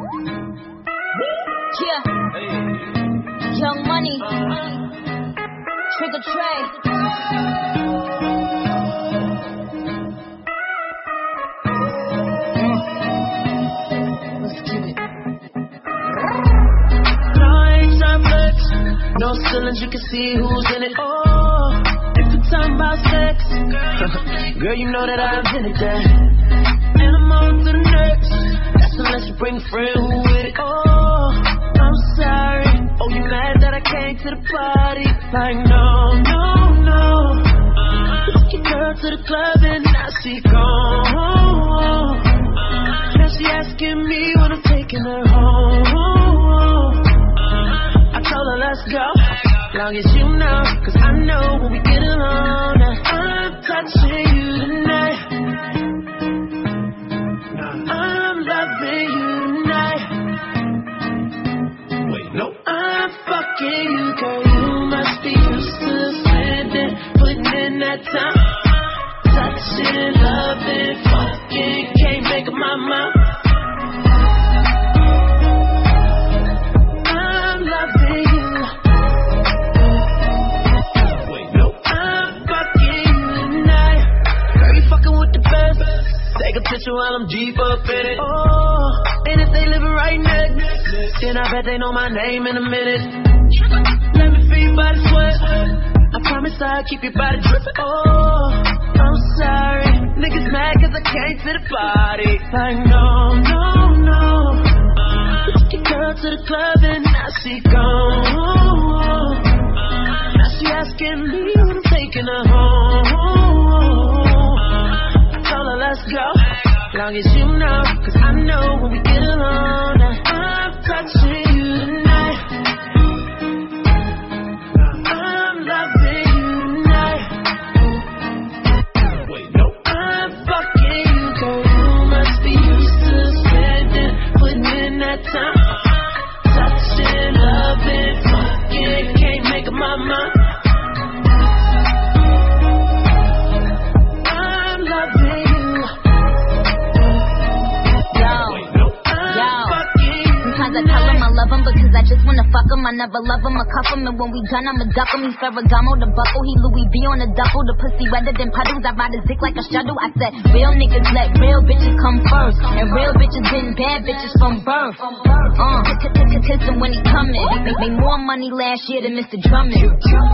Yeah. Young Money. Trigger Trey. Let's get it. No, I ain't tryna flex. No ceilings, you can see who's in it. Oh, if you're talking about sex, girl, you know that I invented that. And I'm on to the next. That's unless you bring a friend who with it. Oh, I'm sorry. Oh, you mad that I came to the party? Like, no, no, no. Took your girl to the club and now she gone. Now she asking me when I'm taking her home. I told her let's go, long as you know, cause I know when we get alone, I'm touching you tonight. I'm loving you tonight. Wait, no, I'm fucking you, girl. You must be used to spending, putting in that time. Touching, loving, fucking, can't make up my mind. I'm loving you. Wait, no, I'm fucking you tonight. Girl, you fucking with the best. Take a picture while I'm deep up in it. Oh, and if they living right next, then I bet they know my name in a minute. Let me feel your body sweat. I promise I'll keep your body dripping. Oh, I'm sorry. Niggas mad cause I came to the party. Like, no, no, no. Took your girl to the club and now she gone. Now she asking me when I'm taking her home. I told her let's go, long as you know, cause I know when we get alone, I'm touching you tonight. I'm loving you tonight. Wait, no, I'm fucking you, girl. You must be used to spending, putting in that time. Touching, loving, fucking, can't make up my mind. I'm loving you. Sometimes I tell him I love him because I just wanna fuck him. I never love him or cuff him, and when we done I'ma duck him. He's Ferragamo, the buckle, he Louis V on the duffel. The pussy wetter than puddles, I ride his dick like a shuttle. I said, real niggas let real bitches come first, and real bitches been bad bitches from birth. Kiss him when he coming. Made more money last year than Mr. Drummond.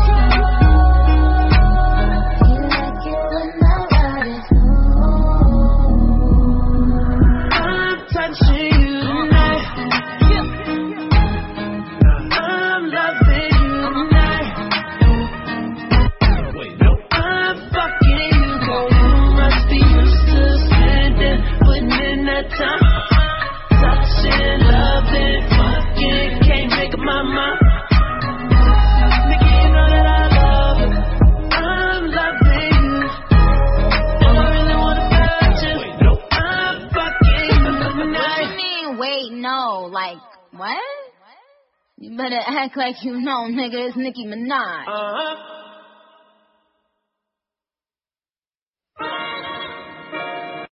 I'm touching you tonight. I'm loving you tonight. Wait, no, I'm fucking you, girl. You must be used to spending, putting in that time. Touching, loving, fucking, can't make up my mind. Nigga, you know that I love you. I'm loving you. Do I really wanna touch you? Wait, no, I'm fucking you What tonight. you mean, wait, no? Like, what? You better act like you know, nigga, it's Nicki Minaj.